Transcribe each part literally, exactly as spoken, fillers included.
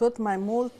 tot mai mult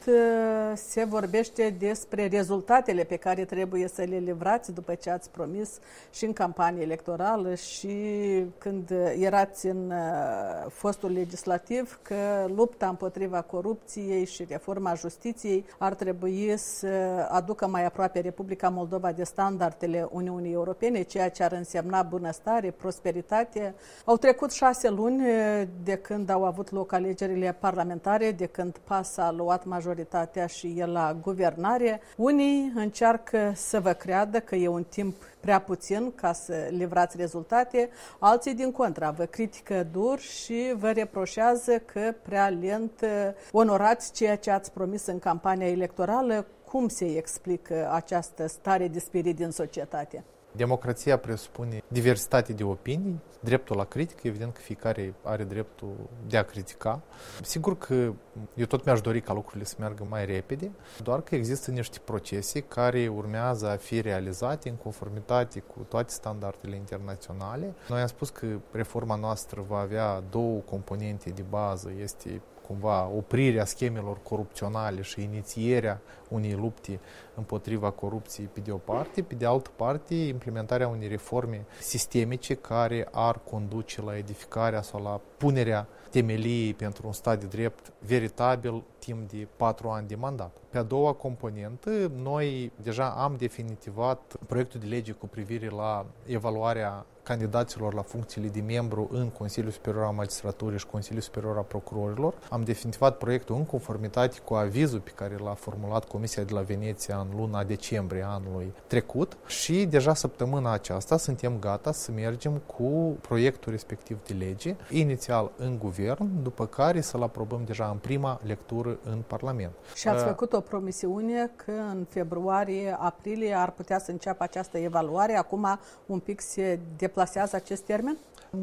se vorbește despre rezultatele pe care trebuie să le livrați după ce ați promis și în campanie electorală și când erați în fostul legislativ că lupta împotriva corupției și reforma justiției ar trebui să aducă mai aproape Republica Moldova de standardele Uniunii Europene, ceea ce ar însemna bunăstare, prosperitate. Au trecut șase luni de când au avut loc alegerile parlamentare, de când P A S a luat majoritatea și el la guvernare. Unii încearcă să vă creadă că e un timp prea puțin ca să livrați rezultate, alții din contra vă critică dur și vă reproșează că prea lent onorați ceea ce ați promis în campania electorală. Cum se explică această stare de spirit din societate? Democrația presupune diversitate de opinii, dreptul la critică, evident că fiecare are dreptul de a critica. Sigur că eu tot mi-aș dori ca lucrurile să meargă mai repede, doar că există niște procese care urmează a fi realizate în conformitate cu toate standardele internaționale. Noi am spus că reforma noastră va avea două componente de bază, este cumva oprirea schemelor corupționale și inițierea unei lupte împotriva corupției pe de o parte, pe de altă parte implementarea unei reforme sistemice care ar conduce la edificarea sau la punerea temeliei pentru un stat de drept veritabil timp de patru ani de mandat. Pe a doua componentă, noi deja am definitivat proiectul de lege cu privire la evaluarea candidaților la funcțiile de membru în Consiliul Superior al Magistraturii și Consiliul Superior al Procurorilor. Am definitivat proiectul în conformitate cu avizul pe care l-a formulat Comisia de la Veneția în luna decembrie anului trecut și deja săptămâna aceasta suntem gata să mergem cu proiectul respectiv de lege, inițial în guvern, după care să-l aprobăm deja în prima lectură în Parlament. Și ați făcut o promisiune că în februarie-aprilie ar putea să înceapă această evaluare. Acum un pic se deplasează acest termen?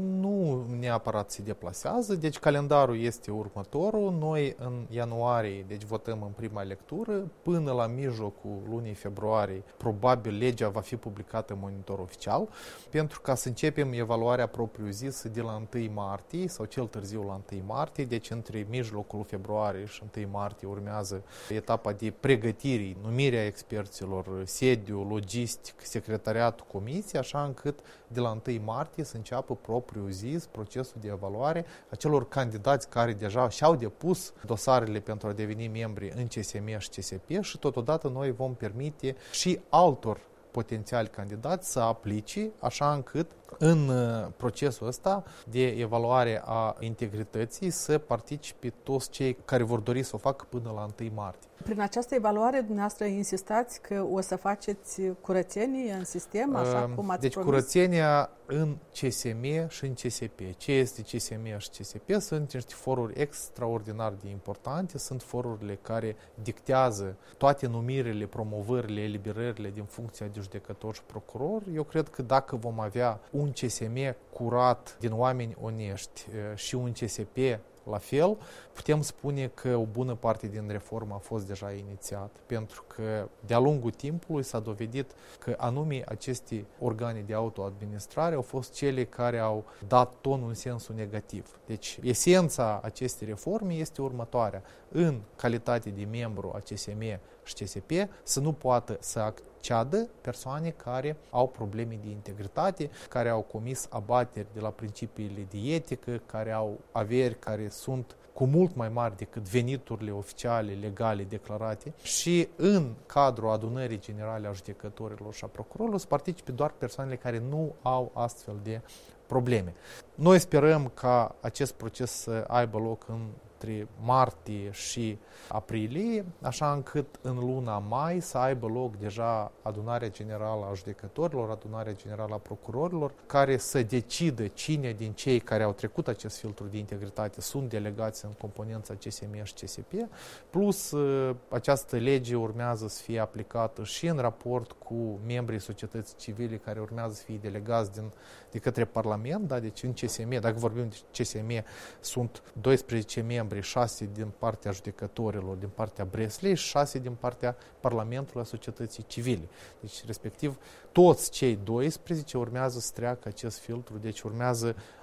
Nu neapărat se deplasează, deci calendarul este următorul. Noi în ianuarie, deci votăm în prima lectură, până la mijlocul lunii februarie, probabil legea va fi publicată în monitor oficial, pentru ca să începem evaluarea propriu-zisă de la întâi martie sau cel târziu la întâi martie, deci între mijlocul februarie și întâi martie urmează etapa de pregătire, numirea experților, sediu, logistic, secretariatul comisiei, așa încât de la întâi martie să înceapă propriu-zis procesul de evaluare a celor candidați care deja și-au depus dosarele pentru a deveni membri în C S M și C S P și totodată noi vom permite și altor potențiali candidați să aplice așa încât în procesul ăsta de evaluare a integrității să participe toți cei care vor dori să o facă până la întâi martie. Prin această evaluare, dumneavoastră insistați că o să faceți curățenie în sistem, așa uh, cum ați Deci promis? curățenia în C S M și în C S P. Ce este C S M și C S P? Sunt niște foruri extraordinar de importante, sunt forurile care dictează toate numirile, promovările, eliberările din funcția de judecător și procuror. Eu cred că dacă vom avea un C S M curat din oameni onești și un C S P la fel, putem spune că o bună parte din reformă a fost deja inițiat, pentru că de-a lungul timpului s-a dovedit că anume aceste organe de autoadministrare au fost cele care au dat tonul în sensul negativ. Deci, esența acestei reforme este următoarea. În calitate de membru a C S M și C S P, să nu poată să acceadă persoane care au probleme de integritate, care au comis abateri de la principiile de etică, care au averi care sunt cu mult mai mari decât veniturile oficiale, legale, declarate și în cadrul adunării generale a judecătorilor și a procurorilor să participe doar persoanele care nu au astfel de probleme. Noi sperăm ca acest proces să aibă loc în între martie și aprilie, așa încât în luna mai să aibă loc deja adunarea generală a judecătorilor, adunarea generală a procurorilor, care să decidă cine din cei care au trecut acest filtru de integritate sunt delegați în componența C S M și C S P, plus această lege urmează să fie aplicată și în raport cu membrii societății civile care urmează să fie delegați din, de către Parlament, da? Deci în C S M, dacă vorbim de C S M, sunt doisprezece membri, șase din partea judecătorilor, din partea Breslei și șase din partea Parlamentului a societății civile. Deci, respectiv, toți cei doisprezece urmează să treacă acest filtru, deci urmează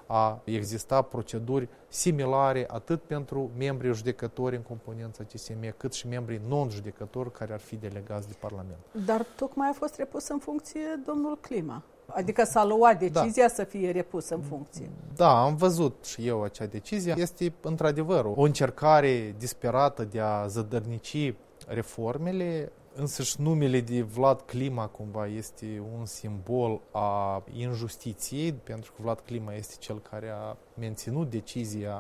a exista proceduri similare atât pentru membrii judecători în componența C S M, cât și membrii non-judecători care ar fi delegați de Parlament. Dar tocmai a fost repus în funcție domnul Clima. Adică s-a luat decizia da. să fie repus în funcție. Da, am văzut și eu acea decizie. Este într-adevăr o încercare disperată de a zădărnici reformele. Însăși numele de Vlad Clima cumva este un simbol a injustiției, pentru că Vlad Clima este cel care a menținut decizia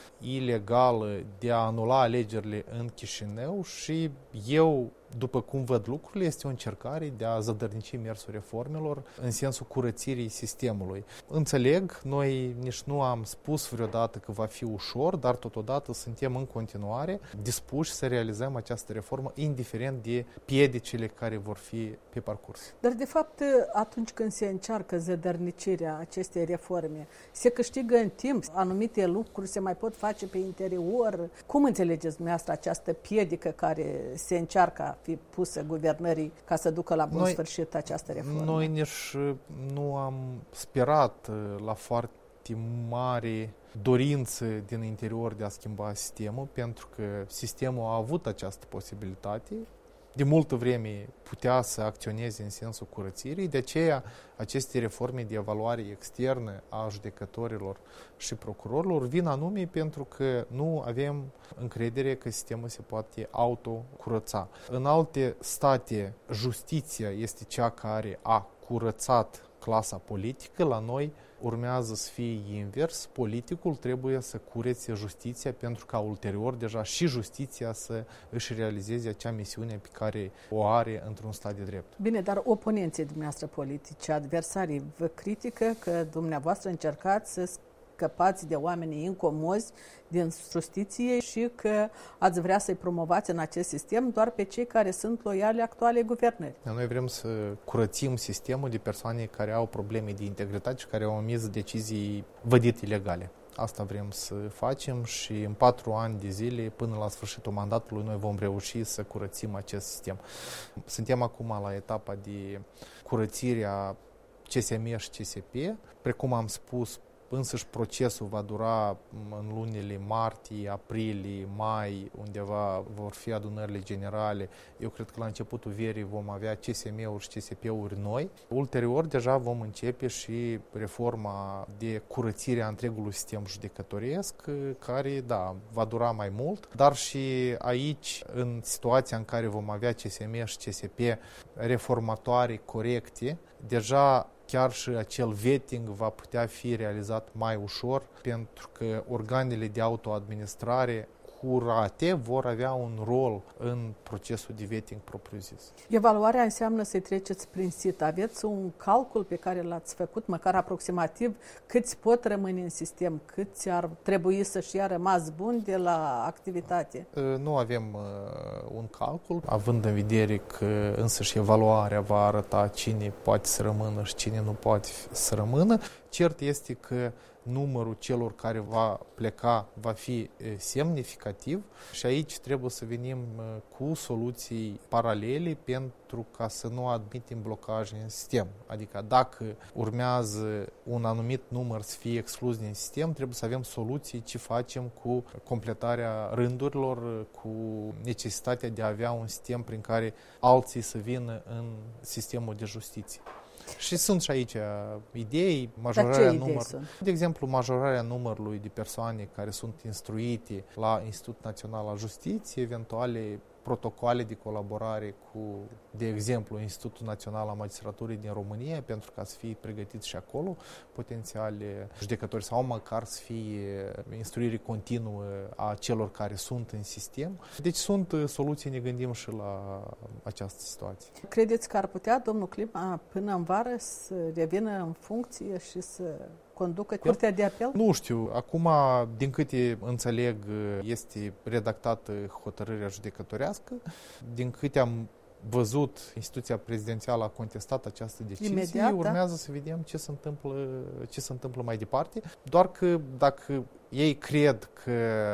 ilegală de a anula alegerile în Chișinău și eu, după cum văd lucrurile, este o încercare de a zădărnici mersul reformelor în sensul curățirii sistemului. Înțeleg, noi nici nu am spus vreodată că va fi ușor, dar totodată suntem în continuare dispuși să realizăm această reformă, indiferent de piedicile care vor fi pe parcurs. Dar, de fapt, atunci când se încearcă zădărnicirea acestei reforme, se câștigă în timp, anumite lucruri se mai pot face pe interior. Cum înțelegeți dumneavoastră această piedică care se încearcă a fi pusă guvernării ca să ducă la bun noi, sfârșit această reformă? Noi nici nu am sperat la foarte mare dorință din interior de a schimba sistemul, pentru că sistemul a avut această posibilitate. De multă vreme putea să acționeze în sensul curățirii, de aceea aceste reforme de evaluare externă a judecătorilor și procurorilor vin anume pentru că nu avem încredere că sistemul se poate autocurăța. În alte state, justiția este cea care a curățat clasa politică, la noi urmează să fie invers, politicul trebuie să curețe justiția pentru ca ulterior deja și justiția să își realizeze acea misiune pe care o are într-un stat de drept. Bine, dar oponenții dumneavoastră politici, adversarii, vă critică că dumneavoastră încercați să scăpați de oamenii incomozi din justiție și că ați vrea să-i promovați în acest sistem doar pe cei care sunt loiali actualei guvernări. Noi vrem să curățim sistemul de persoane care au probleme de integritate și care au emis decizii vădite ilegale. Asta vrem să facem și în patru ani de zile, până la sfârșitul mandatului, noi vom reuși să curățim acest sistem. Suntem acum la etapa de curățire a C S M și C S P. Precum am spus, însăși procesul va dura în lunile martie, aprilie, mai, undeva vor fi adunările generale. Eu cred că la începutul verii vom avea C S M-uri și C S P-uri noi. Ulterior, deja vom începe și reforma de curățire a întregului sistem judecătoresc, care, da, va dura mai mult, dar și aici, în situația în care vom avea C S M și C S P reformatoare corecte, deja chiar și acel vetting va putea fi realizat mai ușor, pentru că organele de autoadministrare curate vor avea un rol în procesul de vetting propriu-zis. Evaluarea înseamnă să-i treceți prin sit. Aveți un calcul pe care l-ați făcut, măcar aproximativ, câți pot rămâne în sistem, câți ar trebui să-și ia rămas buni de la activitate? Nu avem uh, un calcul, având în vedere că însăși evaluarea va arăta cine poate să rămână și cine nu poate să rămână. Cert este că numărul celor care va pleca va fi semnificativ și aici trebuie să venim cu soluții paralele pentru ca să nu admitem blocaje în sistem. Adică dacă urmează un anumit număr să fie exclus din sistem, trebuie să avem soluții ce facem cu completarea rândurilor, cu necesitatea de a avea un sistem prin care alții să vină în sistemul de justiție. Și sunt și aici idei, majorarea numărului, de exemplu, majorarea numărului de persoane care sunt instruite la Institutul Național al Justiției, eventuale protocoale de colaborare cu, de exemplu, Institutul Național al Magistraturii din România, pentru ca să fie pregătiți și acolo potențiale judecători sau măcar să fie instruire continuă a celor care sunt în sistem. Deci sunt soluții, ne gândim și la această situație. Credeți că ar putea domnul Clima până în vară să revină în funcție și să conducă Curtea de Apel? Nu știu. Acum, din câte înțeleg, este redactată hotărârea judecătorească. Din câte am văzut, instituția prezidențială a contestat această decizie. Imediat, urmează da? să vedem ce se întâmplă, ce se întâmplă mai departe. Doar că dacă ei cred că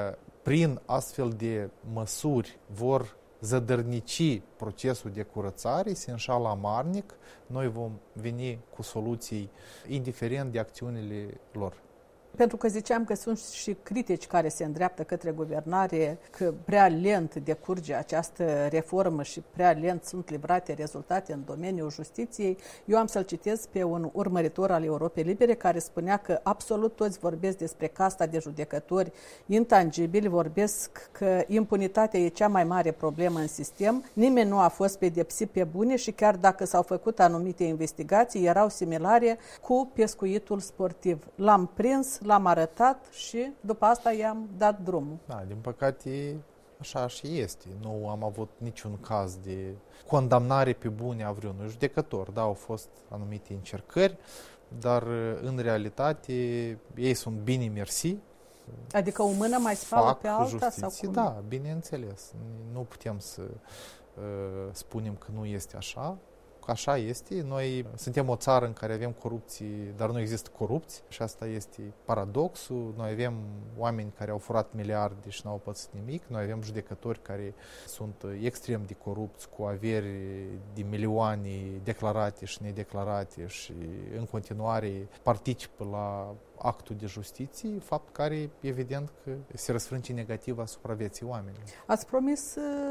prin astfel de măsuri vor zădărnici procesul de curățare, se înșală amarnic, noi vom veni cu soluții indiferent de acțiunile lor. Pentru că ziceam că sunt și critici care se îndreaptă către guvernare, că prea lent decurge această reformă și prea lent sunt livrate rezultate în domeniul justiției. Eu am să-l citez pe un urmăritor al Europei Libere care spunea că absolut toți vorbesc despre casta de judecători intangibili, vorbesc că impunitatea e cea mai mare problemă în sistem, nimeni nu a fost pedepsit pe bune și chiar dacă s-au făcut anumite investigații, erau similare cu pescuitul sportiv. L-am prins, l-am arătat și după asta i-am dat drumul. Da, din păcate așa și este. Nu am avut niciun caz de condamnare pe bune a vreunui judecător. Da, au fost anumite încercări, dar în realitate ei sunt bine mersi. Adică o mână mai spală pe alta? Justiție, sau cum? Da, bineînțeles. Nu putem să uh, spunem că nu este așa. Așa este. Noi suntem o țară în care avem corupție, dar nu există corupți și asta este paradoxul. Noi avem oameni care au furat miliarde și n-au pățit nimic. Noi avem judecători care sunt extrem de corupți, cu averi de milioane declarate și nedeclarate și în continuare participă la actul de justiție, fapt care, evident, că se răsfrânge negativ asupra vieții oamenilor. Ați promis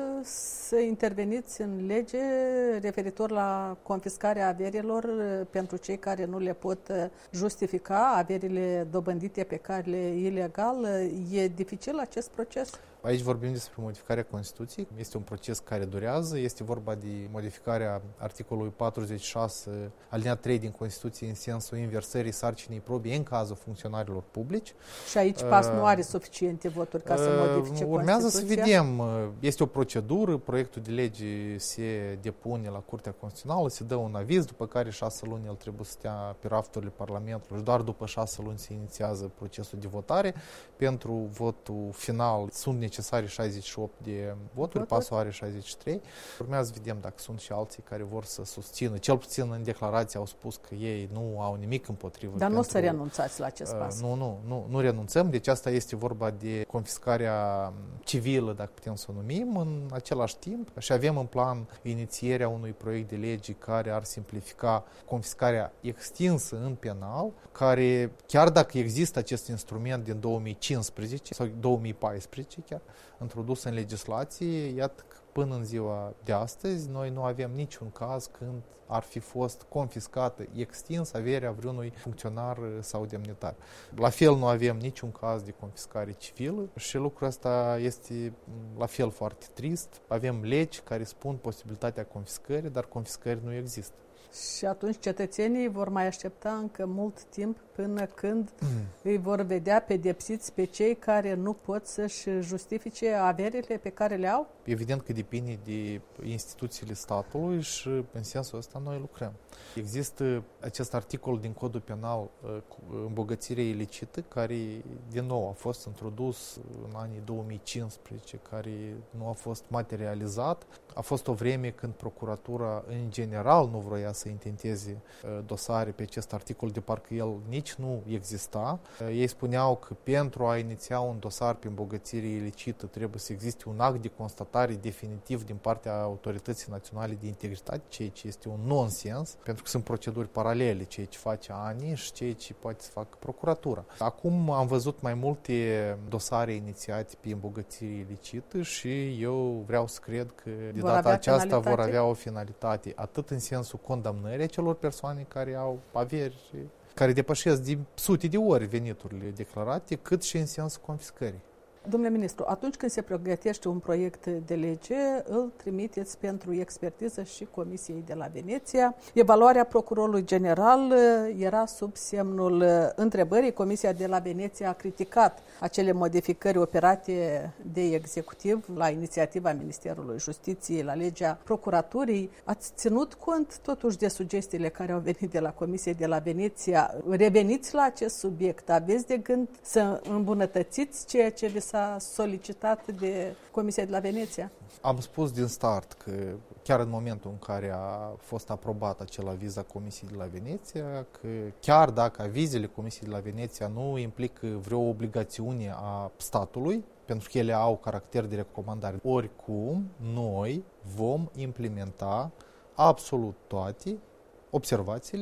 să interveniți în lege referitor la confiscarea averilor pentru cei care nu le pot justifica, averile dobândite pe cale ilegal. E dificil acest proces? Aici vorbim despre modificarea Constituției. Este un proces care durează. Este vorba de modificarea articolului patruzeci și șase, alineat trei din Constituție, în sensul inversării sarcinii probii în cazul funcționarilor publici. Și aici P A S uh, nu are suficiente voturi ca să modifice uh, Urmează Constituția? să vedem. Este o procedură, proiectul de lege se depune la Curtea Constituțională, se dă un aviz, după care șase luni el trebuie să stea pe rafturile Parlamentului și doar după șase luni se inițiază procesul de votare. Pentru votul final sunt necesare șaizeci și opt de voturi, P A S-ul are șaizeci și trei. Urmează să vedem dacă sunt și alții care vor să susțină. Cel puțin în declarație au spus că ei nu au nimic împotrivă. Dar pentru, nu o să renunțați la acest pas. Uh, nu, nu, nu, nu renunțăm. Deci asta este vorba de confiscarea civilă, dacă putem să o numim, în același timp. Și avem în plan inițierea unui proiect de lege care ar simplifica confiscarea extinsă în penal, care, chiar dacă există acest instrument din două mii cincisprezece sau două mii paisprezece chiar, introdus în legislație, iată că până în ziua de astăzi noi nu avem niciun caz când ar fi fost confiscată extins averea vreunui funcționar sau demnitar. La fel nu avem niciun caz de confiscare civilă și lucrul ăsta este la fel foarte trist. Avem legi care spun posibilitatea confiscării, dar confiscări nu există. Și atunci cetățenii vor mai aștepta încă mult timp până când mm. îi vor vedea pedepsiți pe cei care nu pot să-și justifice averile pe care le au? Evident că depinde de instituțiile statului și în sensul ăsta noi lucrăm. Există acest articol din Codul Penal, îmbogățirea ilicită, care din nou a fost introdus în anii două mii cincisprezece, care nu a fost materializat. A fost o vreme când procuratura în general nu vroia să intenteze dosare pe acest articol, de parcă el nici nu exista. Ei spuneau că pentru a iniția un dosar pe îmbogățire ilicită trebuie să existe un act de constatare definitiv din partea Autorității Naționale de Integritate, ceea ce este un nonsens, pentru că sunt proceduri paralele, ceea ce face A N I și ceea ce poate să facă procuratura. Acum am văzut mai multe dosare inițiate pe îmbogățire ilicită și eu vreau să cred că de vor data aceasta finalitate? vor avea o finalitate, atât în sensul condamnării acelor persoane care au averi care depășesc de sute de ori veniturile declarate, cât și în sensul confiscării. Domnule ministru, atunci când se pregătește un proiect de lege, îl trimiteți pentru expertiză și Comisiei de la Veneția. Evaluarea procurorului general era sub semnul întrebării. Comisia de la Veneția a criticat acele modificări operate de executiv la inițiativa Ministerului Justiției, la legea procuraturii. Ați ținut cont totuși de sugestiile care au venit de la Comisia de la Veneția? Reveniți la acest subiect? Aveți de gând să îmbunătățiți ceea ce vi s-a solicitat de Comisia de la Veneția? Am spus din start că chiar în momentul în care a fost aprobat acel aviz a Comisiei de la Veneția, că chiar dacă avizele Comisiei de la Veneția nu implică vreo obligațiune a statului, pentru că ele au caracter de recomandare, oricum noi vom implementa absolut toate observațiile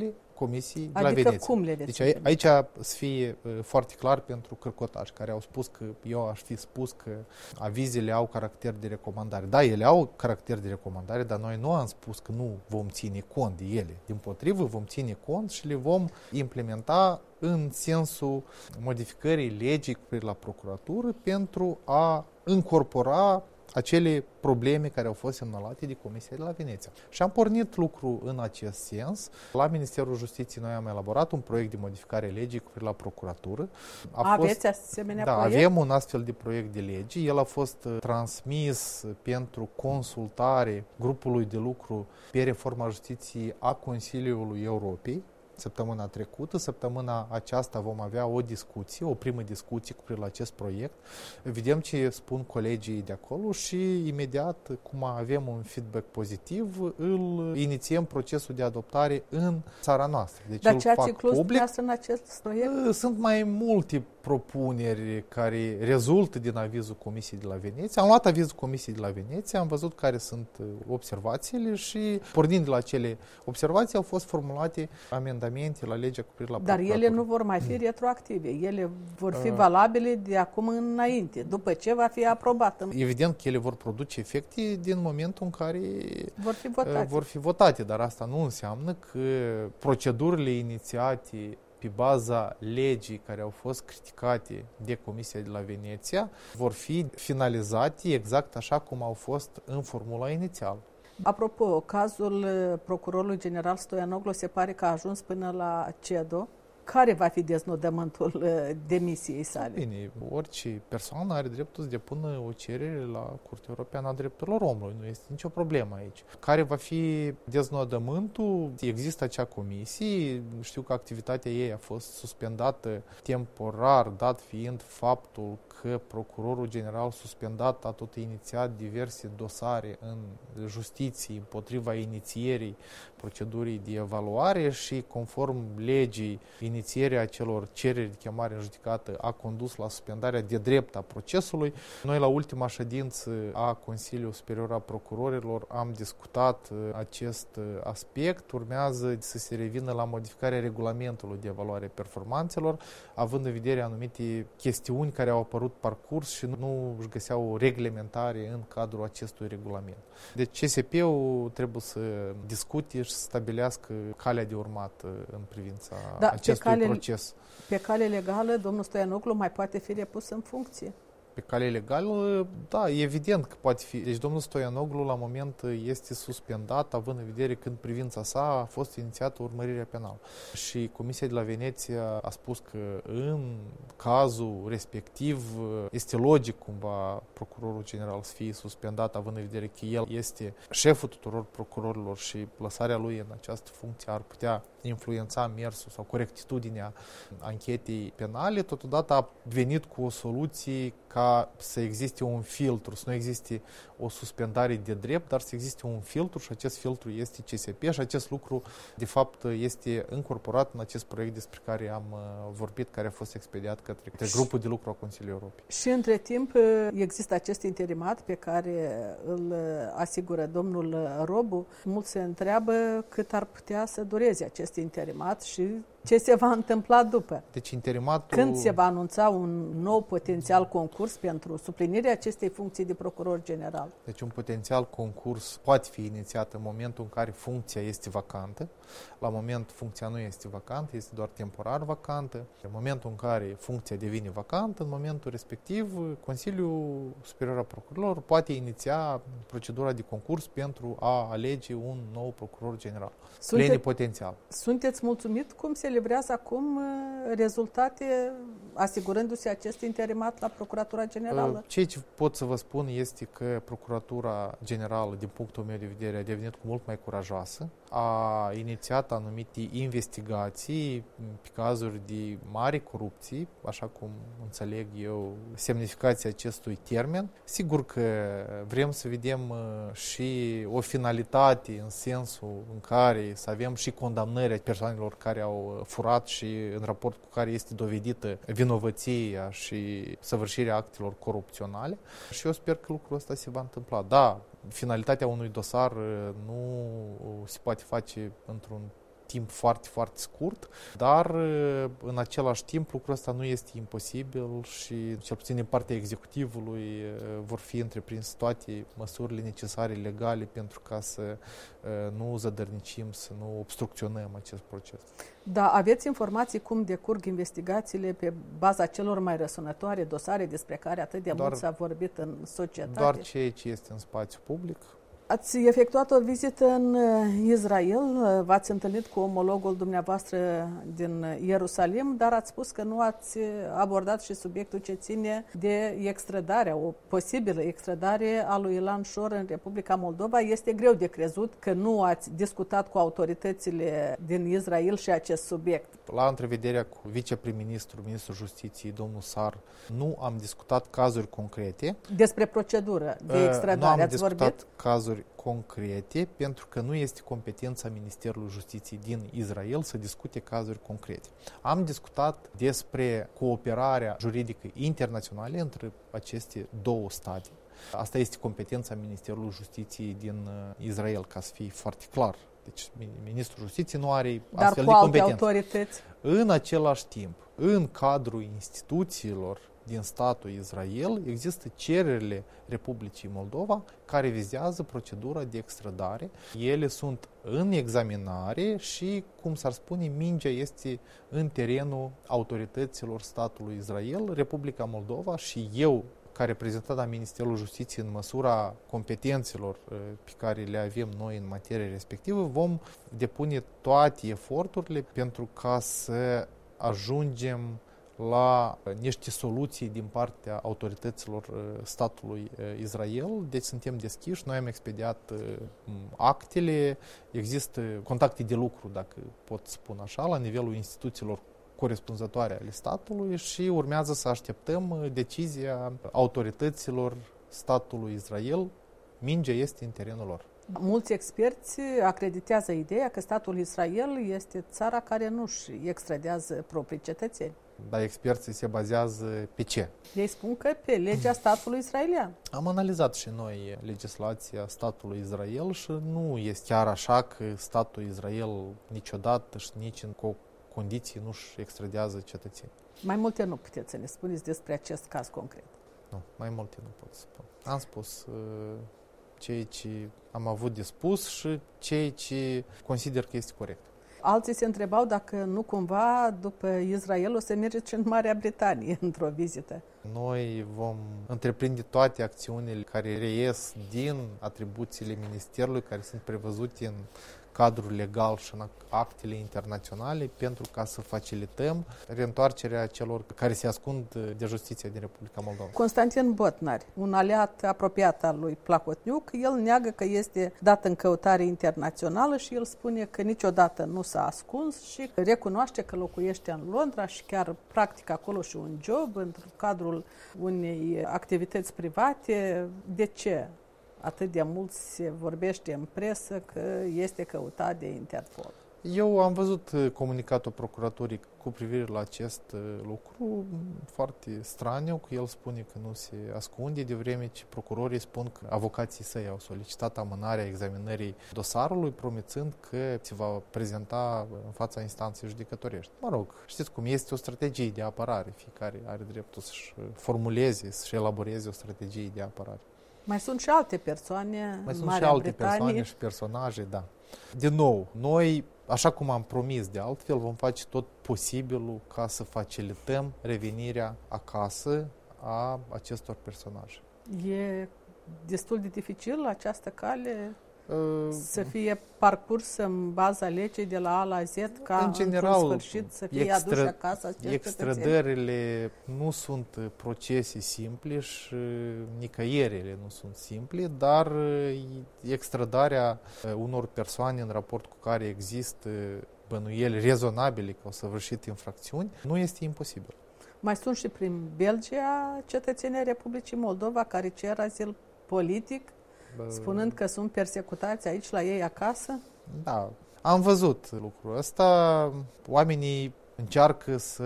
comisii de adică la Veneția. cum le veți Deci aici, aici să fie foarte clar pentru cârcotași care au spus că eu aș fi spus că avizele au caracter de recomandare. Da, ele au caracter de recomandare, dar noi nu am spus că nu vom ține cont de ele. Dimpotrivă, vom ține cont și le vom implementa în sensul modificării legii cu privire la procuratură pentru a încorpora acele probleme care au fost semnalate de Comisia de la Veneția. Și am pornit lucru în acest sens. La Ministerul Justiției noi am elaborat un proiect de modificare legii cu privire la procuratură. A Aveți fost, asemenea da, proiect? avem un astfel de proiect de lege. El a fost transmis pentru consultare grupului de lucru pe reforma justiției a Consiliului Europei săptămâna trecută. Săptămâna aceasta vom avea o discuție, o primă discuție cu privire la acest proiect. Vedem ce spun colegii de acolo și imediat, cum avem un feedback pozitiv, îl inițiem procesul de adoptare în țara noastră. Deci Dar îl ce ați fac inclus public. în acest proiect? Sunt mai multe propuneri care rezultă din avizul Comisiei de la Veneția. Am luat avizul Comisiei de la Veneția, am văzut care sunt observațiile și, pornind de la acele observații, au fost formulate amendamente la legea cu privire la Dar procuratură. ele nu vor mai fi retroactive. Ele vor fi valabile de acum înainte, după ce va fi aprobată. Evident că ele vor produce efecte din momentul în care vor fi votate. Vor fi votate, dar asta nu înseamnă că procedurile inițiate pe baza legii care au fost criticate de Comisia de la Veneția vor fi finalizate exact așa cum au fost în formula inițială. Apropo, cazul procurorului general Stoianoglu se pare că a ajuns până la CEDO. Care va fi deznodământul demisiei sale? Bine, orice persoană are dreptul să depună o cerere la Curtea Europeană a Drepturilor Omului. Nu este nicio problemă aici. Care va fi deznodământul? Există acea comisie. Știu că activitatea ei a fost suspendată temporar, dat fiind faptul că procurorul general suspendat a tot inițiat diverse dosare în justiție împotriva inițierii procedurii de evaluare și, conform legii, inițierea acelor cereri de chemare în judecată a condus la suspendarea de drept a procesului. Noi, la ultima ședință a Consiliului Superior a Procurorilor, am discutat acest aspect. Urmează să se revină la modificarea regulamentului de evaluare performanțelor, având în vedere anumite chestiuni care au apărut parcurs și nu își găseau o reglementare în cadrul acestui regulament. Deci C S P-ul trebuie să discute și să stabilească calea de urmat în privința da, acestui pe cale, proces. Pe cale legală, domnul Stoianoglu mai poate fi repus în funcție? Pe cale legală, da, e evident că poate fi. Deci domnul Stoianoglu la moment este suspendat, având în vedere că în privința sa a fost inițiată urmărirea penală. Și Comisia de la Veneția a spus că în cazul respectiv este logic cumva procurorul general să fie suspendat, având în vedere că el este șeful tuturor procurorilor și lăsarea lui în această funcție ar putea influența mersul sau corectitudinea anchetei penale. Totodată a venit cu o soluție ca să existe un filtru, să nu existe o suspendare de drept, dar să existe un filtru și acest filtru este C S P și acest lucru, de fapt, este încorporat în acest proiect despre care am vorbit, care a fost expediat către, către grupul de lucru a Consiliului Europei. Și între timp există acest interimat pe care îl asigură domnul Robu. Mulți se întreabă cât ar putea să dureze acest interimat și ce se va întâmpla după. Deci interimatul... Când se va anunța un nou potențial concurs pentru suplinirea acestei funcții de procuror general? Deci un potențial concurs poate fi inițiat în momentul în care funcția este vacantă. La moment funcția nu este vacantă, este doar temporar vacantă. În momentul în care funcția devine vacantă, în momentul respectiv, Consiliul Superior al Procurorilor poate iniția procedura de concurs pentru a alege un nou procuror general. Sunte... Plenipotențial. Sunteți mulțumit cum se livrează acum rezultate, asigurându-se acest interimat la Procuratura Generală? Ceea ce pot să vă spun este că Procuratura Generală, din punctul meu de vedere, a devenit cu mult mai curajoasă. A inițiat anumite investigații pe cazuri de mare corupție, așa cum înțeleg eu semnificația acestui termen. Sigur că vrem să vedem și o finalitate în sensul în care să avem și condamnări a persoanelor care au furat și în raport cu care este dovedită vinovăția și săvârșirea actelor corupționale. Și eu sper că lucrul ăsta se va întâmpla. Da, finalitatea unui dosar nu se poate face într-un timp foarte, foarte scurt, dar în același timp lucrul ăsta nu este imposibil și cel puțin din partea executivului vor fi întreprinse toate măsurile necesare legale pentru ca să nu zădărnicim, să nu obstrucționăm acest proces. Da, aveți informații cum decurg investigațiile pe baza celor mai răsunătoare dosare despre care atât de doar, mult s-a vorbit în societate? Doar ceea ce este în spațiu public. Ați efectuat o vizită în Israel, v-ați întâlnit cu omologul dumneavoastră din Ierusalim, dar ați spus că nu ați abordat și subiectul ce ține de extradarea, o posibilă extradare a lui Ilan Șor în Republica Moldova. Este greu de crezut că nu ați discutat cu autoritățile din Israel și acest subiect. La întrevederea cu viceprim-ministrul, ministrul Justiției, domnul Sar, nu am discutat cazuri concrete. Despre procedură de extradare nu am ați discutat vorbit? cazuri concrete, pentru că nu este competența Ministerului Justiției din Israel să discute cazuri concrete. Am discutat despre cooperarea juridică internațională între aceste două state. Asta este competența Ministerului Justiției din Israel, ca să fie foarte clar. Deci Ministrul Justiției nu are Dar astfel cu de alte competență. autorități? În același timp, în cadrul instituțiilor din statul Israel există cererile Republicii Moldova care vizează procedura de extradare. Ele sunt în examinare și, cum s-ar spune, mingea este în terenul autorităților statului Israel, Republica Moldova și eu, ca reprezentant al Ministerului Justiției în măsura competențelor pe care le avem noi în materie respectivă, vom depune toate eforturile pentru ca să ajungem la niște soluții din partea autorităților statului Israel. Deci suntem deschiși, noi am expediat actele, există contacte de lucru, dacă pot spune așa, la nivelul instituțiilor corespunzătoare ale statului și urmează să așteptăm decizia autorităților statului Israel. Mingea este în terenul lor. Mulți experți acreditează ideea că statul Israel este țara care nu-și extradează proprii cetățeni. Dar experții se bazează pe ce? Ei spun că pe legea statului israelian. Am analizat și noi legislația statului Israel și nu este chiar așa că statul Israel niciodată și nici în condiții nu-și extradează cetățeni. Mai multe nu puteți să ne spuneți despre acest caz concret. Nu, mai multe nu pot să spun. Am spus uh, ceea ce am avut de spus și ceea ce consider că este corect. Alții se întrebau dacă nu cumva după Israel o să mergeți și în Marea Britanie într-o vizită. Noi vom întreprinde toate acțiunile care reies din atribuțiile Ministerului, care sunt prevăzute în cadrul legal și în actele internaționale pentru ca să facilităm reîntoarcerea celor care se ascund de justiția din Republica Moldova. Constantin Botnari, un aliat apropiat al lui Plahotniuc, el neagă că este dat în căutare internațională și el spune că niciodată nu s-a ascuns și recunoaște că locuiește în Londra și chiar practică acolo și un job în cadrul unei activități private. De ce atât de mult se vorbește în presă că este căutat de Interpol? Eu am văzut comunicatul procuraturii cu privire la acest lucru foarte straniu, că el spune că nu se ascunde, de vreme ce procurorii spun că avocații săi au solicitat amânarea examinării dosarului, promițând că se va prezenta în fața instanței judecătorești. Mă rog, știți cum este o strategie de apărare, fiecare are dreptul să-și formuleze, să-și elaboreze o strategie de apărare. Mai sunt și alte persoane Mai în sunt Marea și alte Britanie. persoane și personaje, da. Din nou, noi, așa cum am promis de altfel, vom face tot posibilul ca să facilităm revenirea acasă a acestor personaje. E destul de dificil această cale Uh, să fie parcurs în baza legii de la A la Z ca în general, într-un sfârșit să fie extra, aduși acasă. extrădările nu sunt procese simple și nicăieri ele nu sunt simple, dar extradarea unor persoane în raport cu care există bănuieli rezonabile că au săvârșit infracțiuni nu este imposibil. Mai sunt și prin Belgia cetățenii Republicii Moldova care cer azil politic, spunând că sunt persecutați aici la ei acasă? Da, am văzut lucrul ăsta. Oamenii încearcă să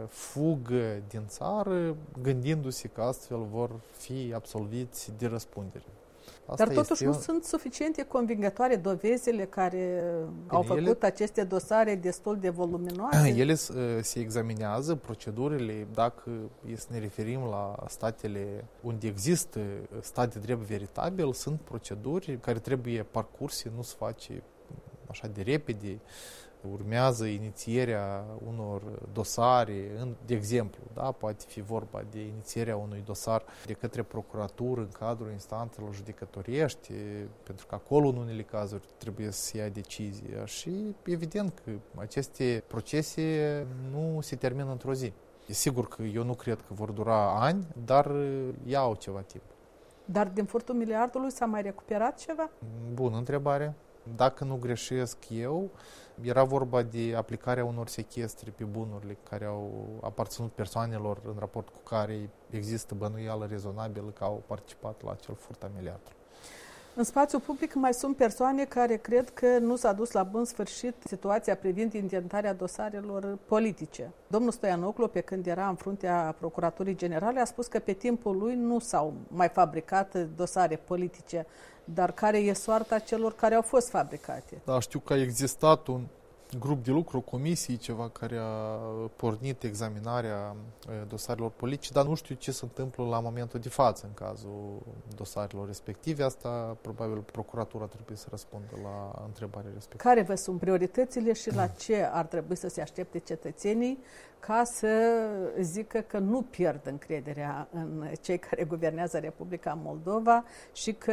fugă din țară, gândindu-se că astfel vor fi absolviți de răspundere. Asta Dar totuși este nu eu... sunt suficiente convingătoare dovezile care au făcut ele... aceste dosare destul de voluminoase? Ele se examinează, procedurile, dacă să ne referim la statele unde există stat de drept veritabil, sunt proceduri care trebuie parcurse, nu se face așa de repede. Urmează inițierea unor dosare, în, de exemplu, da, poate fi vorba de inițierea unui dosar de către procuratură în cadrul instanțelor judecătoriești, pentru că acolo, în unele cazuri, trebuie să se ia decizia și evident că aceste procese nu se termină într-o zi. Sigur că eu nu cred că vor dura ani, dar iau ceva timp. Dar din furtul miliardului s-a mai recuperat ceva? Bună întrebare. Dacă nu greșesc eu, era vorba de aplicarea unor sechestre pe bunurile care au aparținut persoanelor în raport cu care există bănuială rezonabilă că au participat la acel furt a miliardului. În spațiul public mai sunt persoane care cred că nu s-a dus la bun sfârșit situația privind intentarea dosarelor politice. Domnul Stoianoglu, pe când era în fruntea Procuraturii Generale, a spus că pe timpul lui nu s-au mai fabricat dosare politice, dar care e soarta celor care au fost fabricate? Da, știu că a existat un grup de lucru, comisii, ceva care a pornit examinarea dosarelor politice, dar nu știu ce se întâmplă la momentul de față în cazul dosarelor respective. Asta probabil procuratura trebuie să răspundă la întrebarea respectivă. Care vă sunt prioritățile și la ce ar trebui să se aștepte cetățenii ca să zică că nu pierd încrederea în cei care guvernează Republica Moldova și că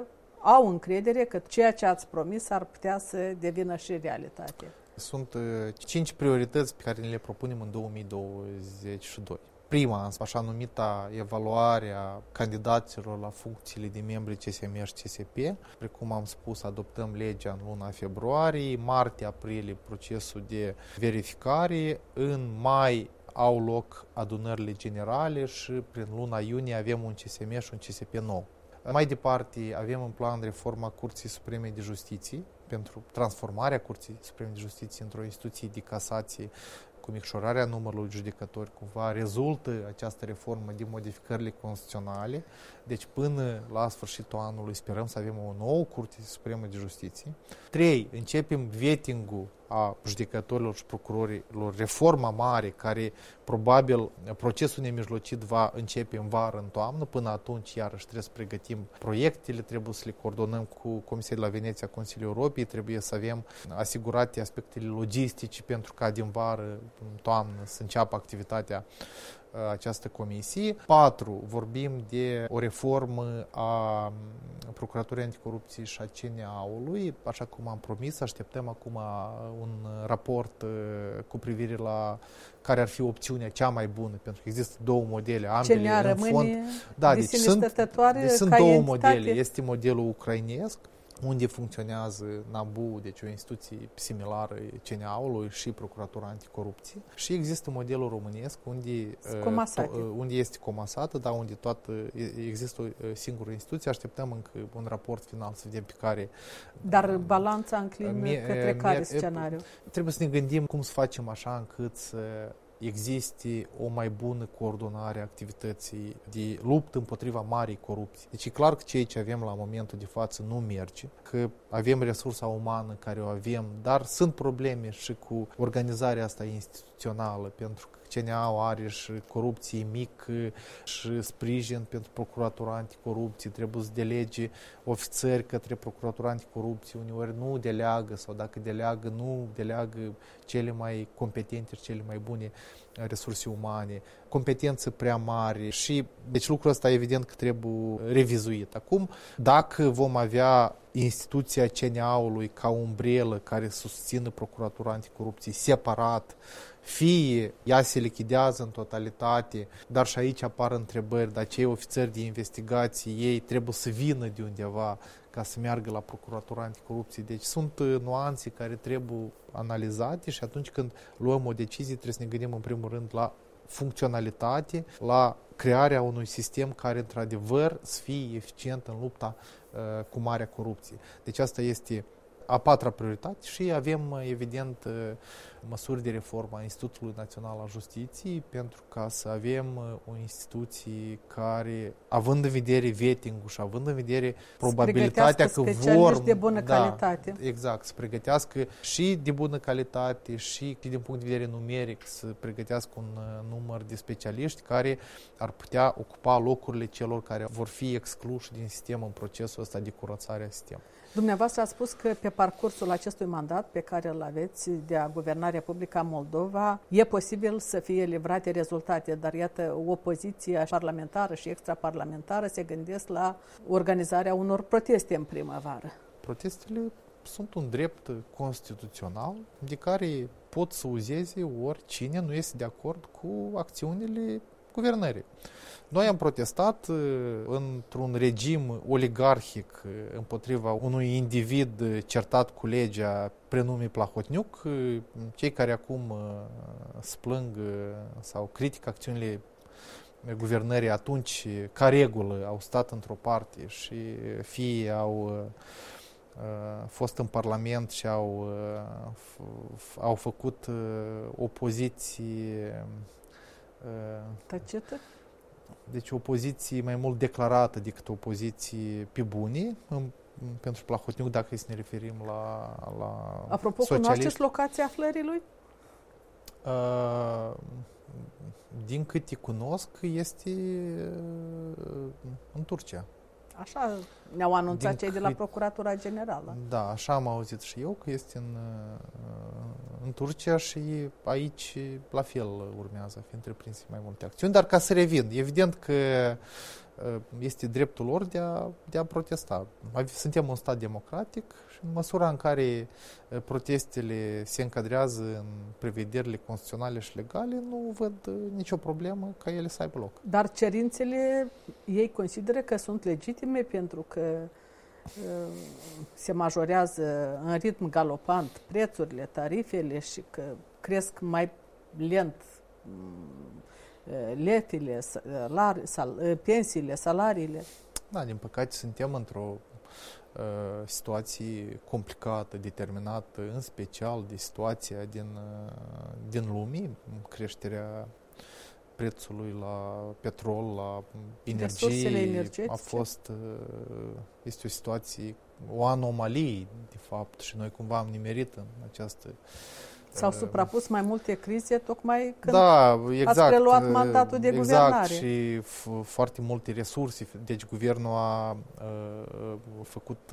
au încredere că ceea ce ați promis ar putea să devină și realitate? Sunt uh, cinci priorități pe care le propunem în două mii douăzeci și doi. Prima, așa numita evaluare a candidaților la funcțiile de membri C S M și C S P. Precum am spus, adoptăm legea în luna februarie, martie-aprilie procesul de verificare, în mai au loc adunările generale și prin luna iunie avem un C S M și un C S P nou. Mai departe, avem în plan reforma Curții Supreme de Justiție pentru transformarea Curții Supreme de Justiție într-o instituție de casație cu micșorarea numărului judecători. Cumva rezultă această reformă din modificările constituționale. Deci până la sfârșitul anului sperăm să avem o nouă Curte Supremă de Justiție. Trei, începem vetting-ul a judecătorilor și procurorilor, reforma mare, care probabil procesul nemijlocit va începe în vară, în toamnă. Până atunci, iarăși, trebuie să pregătim proiectele, trebuie să le coordonăm cu Comisia de la Veneția, Consiliul Europei, trebuie să avem asigurate aspectele logistice pentru ca din vară, în toamnă, să înceapă activitatea această comisie. Patru, vorbim de o reformă a Procuraturii Anticorupție și a C N A-ului. Așa cum am promis, așteptăm acum un raport cu privire la care ar fi opțiunea cea mai bună, pentru că există două modele, ambele C N A în fond. Da, deci sunt, deci sunt două entitate. modele. Este modelul ucrainesc, unde funcționează N A B U, deci o instituție similară C N A-ului și Procuratura Anticorupție. Și există modelul românesc, unde, to, unde este comasată, dar unde toată, există o singură instituție. Așteptăm încă un raport final să vedem pe care... Dar balanța înclină mie, către mie, care scenariu? Trebuie să ne gândim cum să facem așa încât să existe o mai bună coordonare a activității de luptă împotriva marii corupții. Deci e clar că ceea ce avem la momentul de față nu merge, că avem resursa umană care o avem, dar sunt probleme și cu organizarea asta instituțională, pentru că C N A-ul are și corupție mică și sprijin pentru Procuratura Anticorupție, trebuie să delege ofițeri către Procuratura Anticorupție, uneori nu deleagă sau dacă deleagă, nu deleagă cele mai competente și cele mai bune resurse umane, competențe prea mari și deci lucrul ăsta evident că trebuie revizuit. Acum, dacă vom avea instituția C N A-ului ca umbrelă care susține Procuratura Anticorupție separat, fie ea se lichidează în totalitate, dar și aici apar întrebări, dar cei ofițeri de investigație, ei trebuie să vină de undeva ca să meargă la Procuratura Anticorupție. Deci sunt nuanțe care trebuie analizate și atunci când luăm o decizie trebuie să ne gândim în primul rând la funcționalitate, la crearea unui sistem care într-adevăr să fie eficient în lupta uh, cu marea corupție. Deci asta este a patra prioritate și avem, evident, măsuri de reformă a Institutului Național al Justiției pentru ca să avem o instituție care, având în vedere vetting-ul și având în vedere probabilitatea că vor... de bună da, calitate. Exact, să pregătească și de bună calitate și din punct de vedere numeric să pregătească un număr de specialiști care ar putea ocupa locurile celor care vor fi excluși din sistem în procesul ăsta de curățare a sistemului. Dumneavoastră ați spus că pe parcursul acestui mandat pe care îl aveți de a guverna Republica Moldova e posibil să fie livrate rezultate, dar iată, opoziția parlamentară și extraparlamentară se gândesc la organizarea unor proteste în primăvară. Protestele sunt un drept constituțional de care pot să uzeze oricine nu este de acord cu acțiunile guvernării. Noi am protestat într-un regim oligarhic împotriva unui individ certat cu legea prenume Plahotniuc. Cei care acum splâng sau critică acțiunile guvernării atunci, ca regulă, au stat într-o parte și fie au fost în Parlament și au, au făcut opoziție tăcetă? Deci o poziție mai mult declarată decât o poziție pe bune, pentru Plahotniuc, dacă să ne referim la, la Apropo, cunoașteți locația aflării lui? Uh, din câte cunosc, este uh, în Turcia. Așa ne-au anunțat din cei de la Procuratura Generală. Da, așa am auzit și eu, că este în, în Turcia și aici la fel urmează a fi întreprinse mai multe acțiuni. Dar ca să revin, evident că este dreptul lor de a, de a protesta. Suntem un stat democratic și în măsura în care protestele se încadrează în prevederile constituționale și legale, nu văd nicio problemă ca ele să aibă loc. Dar cerințele ei consideră că sunt legitime pentru că se majorează în ritm galopant prețurile, tarifele și că cresc mai lent letile, salari, sal, pensiile, salariile. Da, din păcate suntem într-o uh, situație complicată, determinată, în special de situația din, uh, din lume, creșterea prețului la petrol, la energie, a fost, uh, este o situație, o anomalie, de fapt, și noi cumva am nimerit în această S-au suprapus mai multe crize tocmai când da, exact, ați preluat mandatul de exact, guvernare. Și foarte multe resurse. Deci guvernul a, a făcut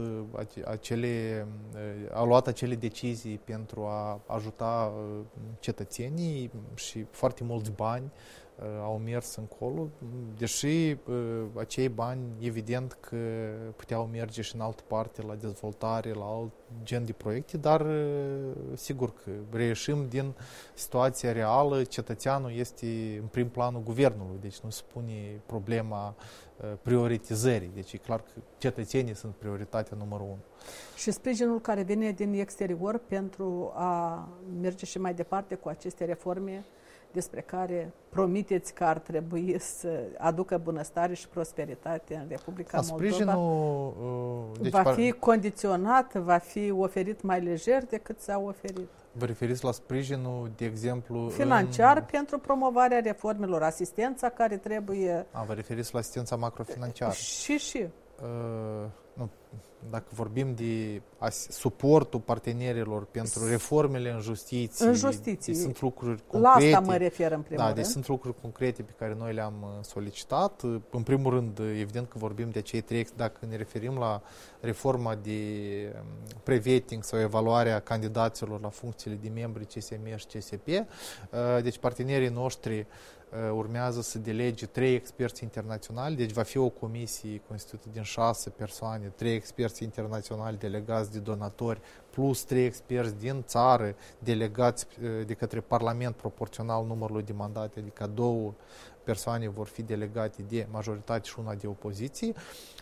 acele, a luat acele decizii pentru a ajuta cetățenii și foarte mulți bani au mers încolo, deși acei bani, evident că puteau merge și în altă parte, la dezvoltare, la alt gen de proiecte, dar sigur că reieșim din situația reală, cetățeanul este în prim planul guvernului, deci nu se pune problema prioritizării, deci e clar că cetățenii sunt prioritatea numărul unu. Și sprijinul care vine din exterior pentru a merge și mai departe cu aceste reforme despre care promiteți că ar trebui să aducă bunăstare și prosperitate în Republica da, Moldova, sprijinul, uh, deci va fi condiționat, va fi oferit mai lejer decât s-a oferit. Vă referiți la sprijinul, de exemplu... Financiar în... pentru promovarea reformelor, asistența care trebuie... A, vă referiți la asistența macrofinanciară. Și, și. Uh, nu, dacă vorbim de suportul partenerilor pentru reformele în justiție, în justiție. Sunt lucruri concrete. La asta mă refer în primul da, rând. Deci sunt lucruri concrete pe care noi le-am solicitat. În primul rând, evident că vorbim de cei trei, dacă ne referim la reforma de pre-vetting sau evaluarea candidaților la funcțiile de membri C S M și C S P. Deci partenerii noștri urmează să delege trei experți internaționali, deci va fi o comisie constituită din șase persoane, trei experți internaționali delegați de donatori, plus trei experți din țară delegați de către Parlament proporțional numărului de mandate, adică două persoane vor fi delegate de majoritate și una de opoziție.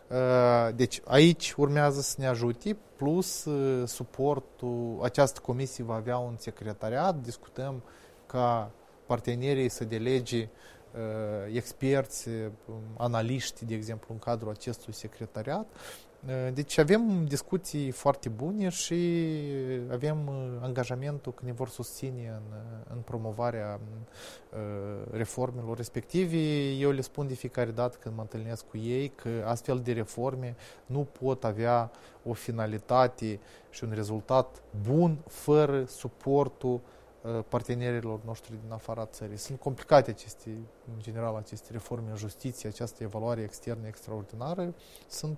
Deci aici urmează să ne ajute, plus suportul, această comisie va avea un secretariat, discutăm ca partenerii să delege uh, experți, uh, analiști, de exemplu, în cadrul acestui secretariat. Deci avem discuții foarte bune și avem angajamentul că ne vor susține în, în promovarea reformelor respective. Eu le spun de fiecare dată când mă întâlnesc cu ei că astfel de reforme nu pot avea o finalitate și un rezultat bun fără suportul partenerilor noștri din afara țării. Sunt complicate aceste, în general, aceste reforme în justiție, această evaluare externă extraordinară, sunt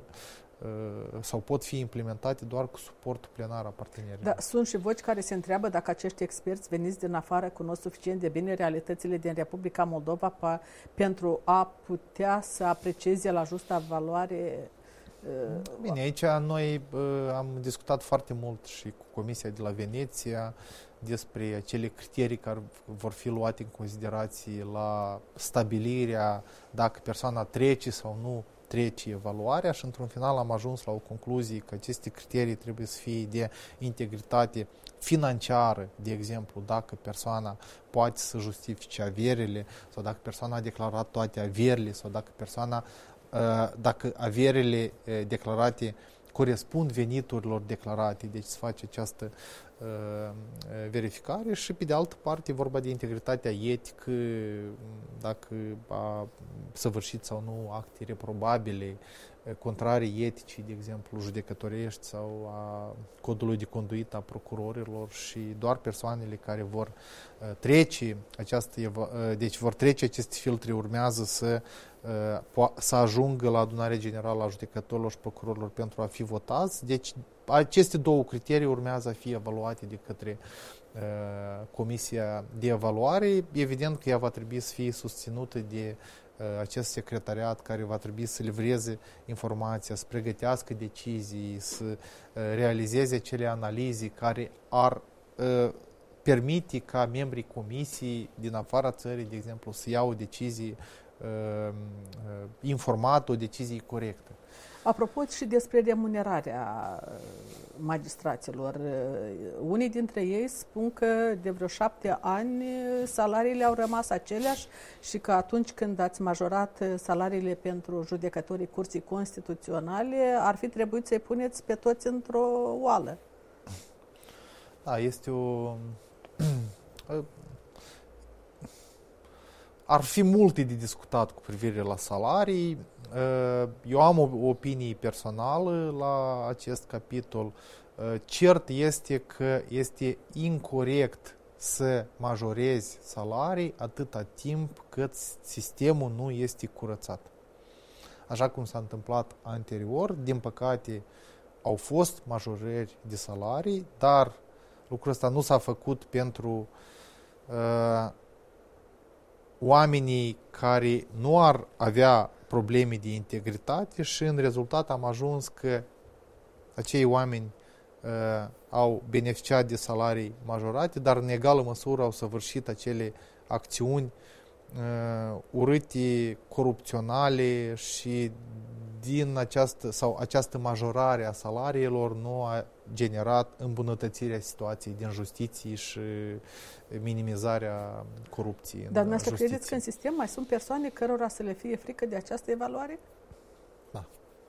sau pot fi implementate doar cu suportul plenar a partenerilor. Da, sunt și voci care se întreabă dacă acești experți veniți din afară cunosc suficient de bine realitățile din Republica Moldova pa, pentru a putea să aprecieze la justa valoare. Bine, aici noi am discutat foarte mult și cu Comisia de la Veneția despre acele criterii care vor fi luate în considerație la stabilirea dacă persoana trece sau nu trece evaluarea și într-un final am ajuns la o concluzie că aceste criterii trebuie să fie de integritate financiară, de exemplu, dacă persoana poate să justifice averile sau dacă persoana a declarat toate averile sau dacă persoana dacă averile declarate corespund veniturilor declarate, deci se face această uh, verificare și pe de altă parte vorba de integritatea etică, dacă a săvârșit sau nu acte reprobabile, contrarii eticii, de exemplu, judecătorești sau a codului de conduită a procurorilor și doar persoanele care vor uh, trece această, uh, deci vor trece aceste filtre urmează să uh, să ajungă la adunarea generală a judecătorilor și procurorilor pentru a fi votați. Deci aceste două criterii urmează a fi evaluate de către uh, Comisia de Evaluare. Evident că ea va trebui să fie susținută de acest secretariat care va trebui să livreze informația, să pregătească decizii, să realizeze acele analize care ar uh, permite ca membrii comisiei din afara țării, de exemplu, să iau o decizie uh, uh, informată, o decizie corectă. Apropo și despre remunerarea magistraților, unii dintre ei spun că de vreo șapte ani salariile au rămas aceleași și că atunci când ați majorat salariile pentru judecătorii Curții Constituționale, ar fi trebuit să-i puneți pe toți într-o oală. Da, este o... Ar fi multe de discutat cu privire la salarii. Eu am o opinie personală la acest capitol. Cert este că este incorect să majorezi salarii atâta timp cât sistemul nu este curățat. Așa cum s-a întâmplat anterior, din păcate au fost majorări de salarii, dar lucrul ăsta nu s-a făcut pentru uh, oamenii care nu ar avea probleme de integritate și în rezultat am ajuns că acei oameni uh, au beneficiat de salarii majorate, dar în egală măsură au săvârșit acele acțiuni uh, urâte, corupționale și din această, sau această majorare a salariilor nu a generat îmbunătățirea situației din justiție și minimizarea corupției. Dar dumneavoastră credeți că în sistem mai sunt persoane cărora să le fie frică de această evaluare? Da.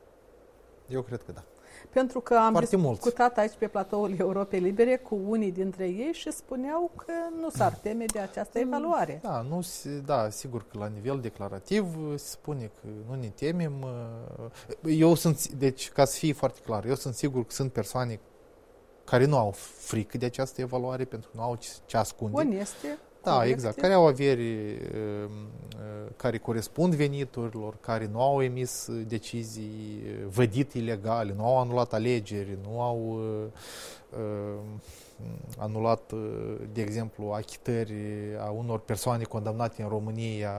Eu cred că da. Pentru că am Foarte discutat mulți. aici pe platoul Europei Libere cu unii dintre ei și spuneau că nu s-ar teme de această evaluare. Da, nu, da, sigur că la nivel declarativ se spune că nu ne temem. Eu sunt, deci ca să fie foarte clar, eu sunt sigur că sunt persoane care nu au frică de această evaluare pentru că nu au ce ascunde. Oneste. Da, corecte. Exact. Care au averi care corespund veniturilor, care nu au emis decizii vădite ilegale, nu au anulat alegeri, nu au uh, anulat, de exemplu, achitări a unor persoane condamnate în România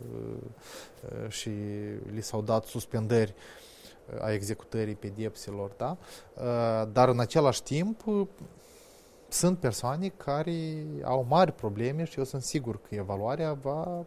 uh, și li s-au dat suspendări a executării pedepselor, da? Uh, dar în același timp sunt persoane care au mari probleme și eu sunt sigur că evaluarea va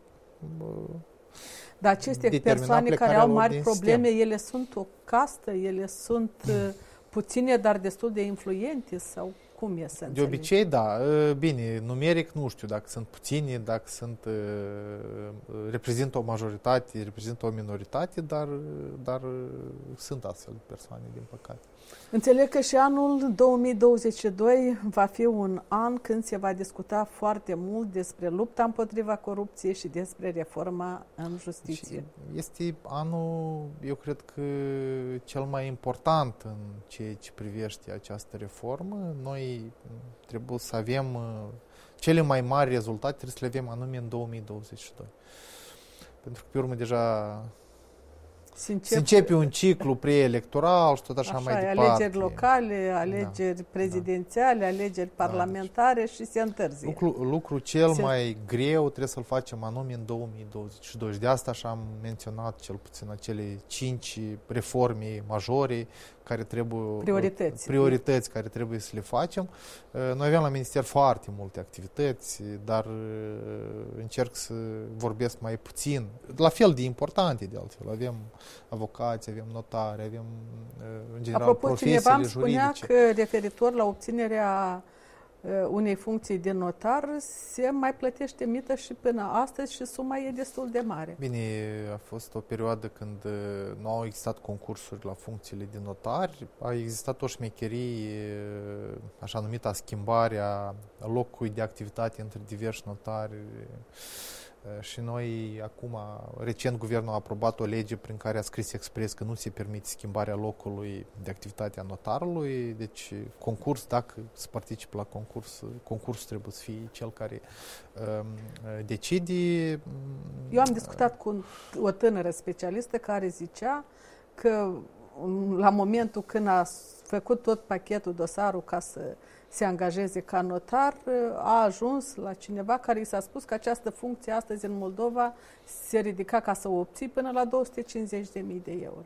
Dar aceste persoane care au mari probleme, sistem. Ele sunt o castă, ele sunt puține, dar destul de influente sau Cum e să De înțeleg? obicei, da. Bine, numeric nu știu dacă sunt puțini, dacă sunt reprezintă o majoritate, reprezintă o minoritate, dar, dar sunt astfel de persoane, din păcate. Înțeleg că și anul două mii douăzeci și doi va fi un an când se va discuta foarte mult despre lupta împotriva corupției și despre reforma în justiție. Este anul, eu cred că cel mai important în ceea ce privește această reformă. Noi trebuie să avem cele mai mari rezultate, trebuie să le avem anume în două mii douăzeci și doi. Pentru că pe urmă deja se, încep... se începe un ciclu preelectoral și tot așa, așa mai departe. Alegeri locale, alegeri da, prezidențiale, da. alegeri parlamentare da, deci și se întârzie. Lucru, lucru cel se... mai greu trebuie să-l facem anume în două mii douăzeci și doi. Și de asta așa am menționat cel puțin acele cinci reforme majore care trebuie, priorități, priorități care trebuie să le facem. Noi avem la Minister foarte multe activități, dar încerc să vorbesc mai puțin. La fel de importante, de altfel. Avem avocați, avem notari, avem în general Apropo, profesiile cineva îmi juridice. spunea că referitor la obținerea unei funcții de notar se mai plătește mită și până astăzi și suma e destul de mare. Bine, a fost o perioadă când nu au existat concursuri la funcțiile de notari, a existat o șmecherie, așa numită schimbarea locului de activitate între diversi notari. Și noi, acum, recent, guvernul a aprobat o lege prin care a scris expres că nu se permite schimbarea locului de activitate a notarului. Deci, concurs, dacă se participă la concurs, concursul trebuie să fie cel care um, decide. Eu am discutat cu o tânără specialistă care zicea că la momentul când a făcut tot pachetul, dosarul ca să se angajeze ca notar, a ajuns la cineva care i s-a spus că această funcție astăzi în Moldova se ridica ca să o obții până la două sute cincizeci de mii de euro.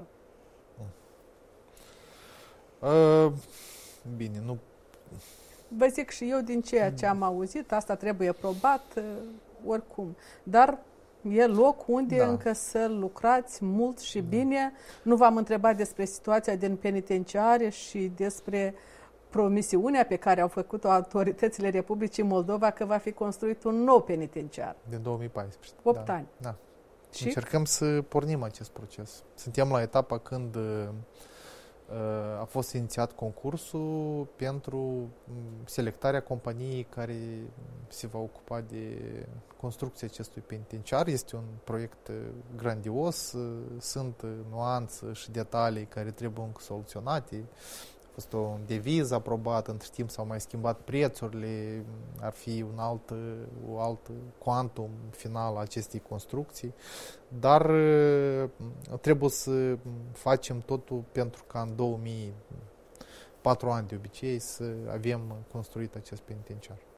Uh, bine, nu... Vă zic și eu din ceea ce am auzit, asta trebuie probat uh, oricum. Dar e loc unde da. încă să lucrați mult și bine. Nu v-am întrebat despre situația din penitenciare și despre promisiunea pe care au făcut-o autoritățile Republicii Moldova că va fi construit un nou penitenciar. Din două mii paisprezece. opt da. ani. Da. Și? Încercăm să pornim acest proces. Suntem la etapa când uh, a fost inițiat concursul pentru selectarea companiei care se va ocupa de construcția acestui penitenciar. Este un proiect grandios, sunt nuanțe și detalii care trebuie încă soluționate. A fost un deviz aprobat, între timp s-au mai schimbat prețurile, ar fi un alt, o alt quantum final a acestei construcții, dar trebuie să facem totul pentru ca în două mii patru ani de obicei să avem construit acest penitenciar.